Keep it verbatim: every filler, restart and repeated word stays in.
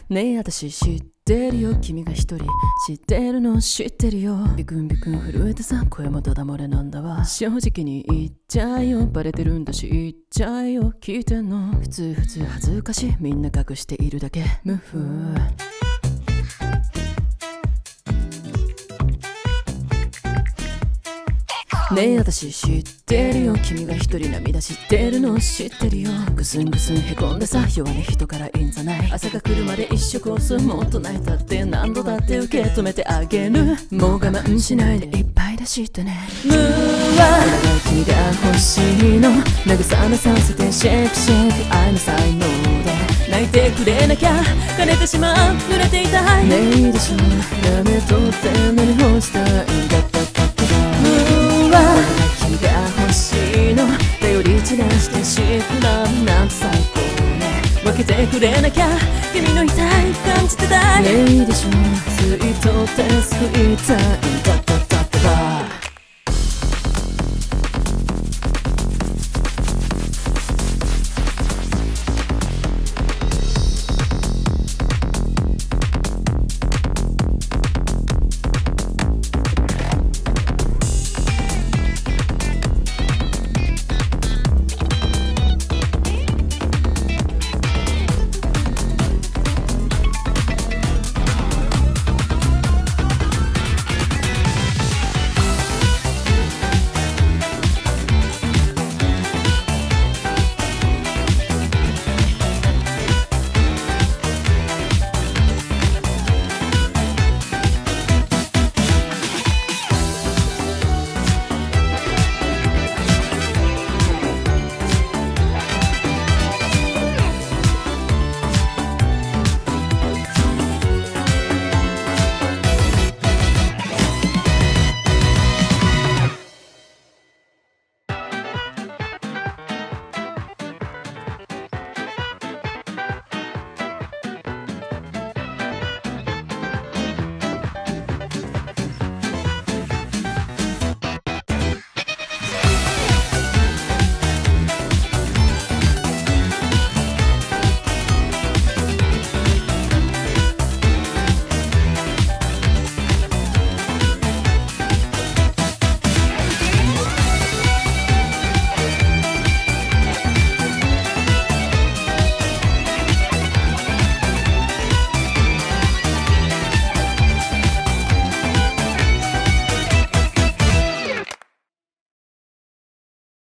ねえ私知ってるよ君が一人知ってるの知ってるよビクンビクン震えてさ声もただ漏れなんだわ正直に言っちゃえよバレてるんだし言っちゃえよ聞いてんの普通普通恥ずかしいみんな隠しているだけ無風ねえ私知ってるよ君が一人涙知ってるの知ってるよぐすんぐすんへこんでさ弱音人からいいんじゃない朝が来るまで一生コースもっと泣いたって何度だって受け止めてあげるもう我慢しないでいっぱい出してねムーは君が欲しいの慰めさせてシェイクシェイク愛の才能で泣いてくれなきゃ枯れてしまう濡れていたいねえいいでしょやめとって何をしたいんだったか君が欲しいの頼り散らしてシークラブなんて最高ね分けてくれなきゃ君の痛い感じてたいねえいいでしょ吸い取って救いたいんだ